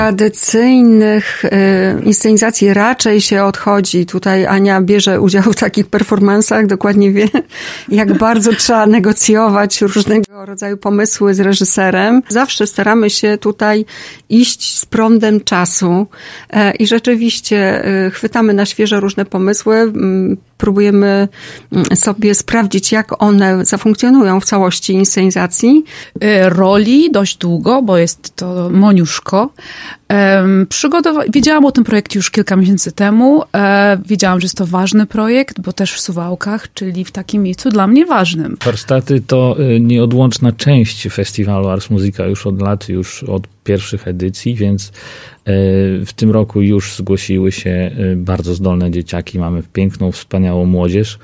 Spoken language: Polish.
tradycyjnych inscenizacji raczej się odchodzi. Tutaj Ania bierze udział w takich performansach, dokładnie wie, jak bardzo trzeba negocjować różnego rodzaju pomysły z reżyserem. Zawsze staramy się tutaj iść z prądem czasu i rzeczywiście chwytamy na świeżo różne pomysły, próbujemy sobie sprawdzić, jak one zafunkcjonują w całości inscenizacji. Roli dość długo, bo jest to Moniuszko. Wiedziałam o tym projekcie już kilka miesięcy temu. Wiedziałam, że jest to ważny projekt, bo też w Suwałkach, czyli w takim miejscu dla mnie ważnym. Warsztaty to nieodłączna część festiwalu Ars Musica już od lat, już od pierwszych edycji, więc w tym roku już zgłosiły się bardzo zdolne dzieciaki. Mamy piękną, wspaniałą młodzież.